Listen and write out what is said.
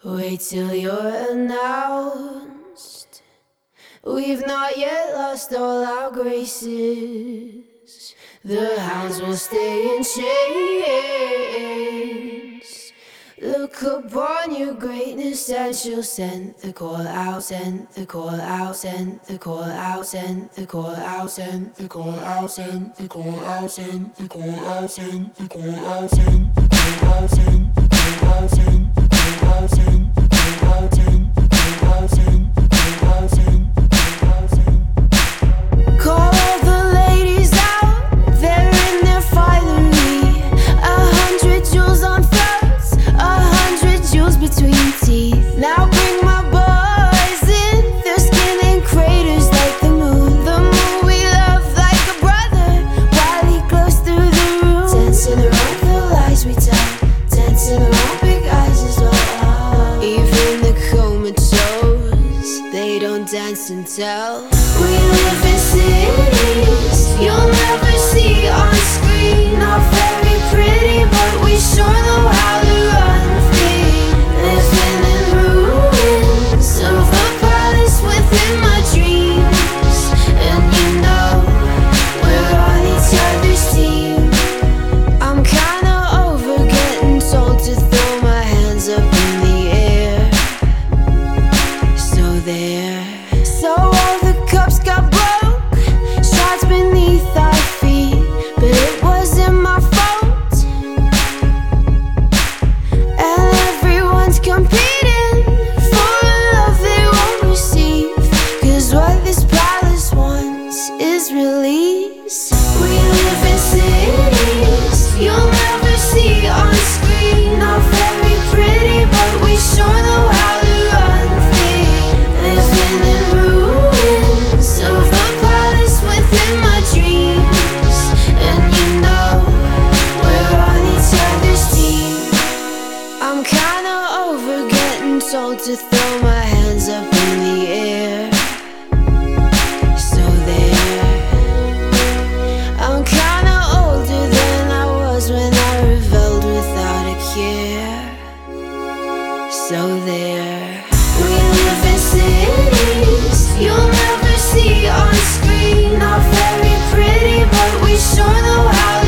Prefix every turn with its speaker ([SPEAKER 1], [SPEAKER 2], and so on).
[SPEAKER 1] Wait till you're announced. We've not yet lost all our graces. The hounds will stay in chains. Look upon your greatness and she'll send the call out, send the call out, send the call out, send the call out, send the call out, send the call out, send the call out, send the call out, send the call out, send the call out, send the call out, send the call out, send the call out, send the call out, send the call out, send. Call all the ladies out, they're in their finery. 100 jewels on throats, 100 jewels between teeth. Now bring my boys in, their skin in craters like the moon. The moon we love like a brother, while he glows through the room. Dancing around the lies we tell, dancing around big eyes as well. Even the comatose, they don't dance and tell. We live in cities you'll never see on screen. Not very pretty, but we sure know how to run free. Living in ruins of a palace within my dreams. And you know, we're on each other's team. I'm kinda over getting told to throw my hands up in the air. So there. So all the cups got broke, shards beneath our feet, but it wasn't my fault. And everyone's competing for a love they won't receive, 'cause what this palace wants is release. We live in cities you'll never see on screen. Not very pretty, but we sure know how to run free. Living in ruins of a palace within my dreams. And you know, we're on each other's team. I'm kinda over getting told to throw my hands up in the air. So there. I'm kinda older than I was when I rebelled without a care. So there. We live in cities you'll never see on screen. Not very pretty, but we sure know how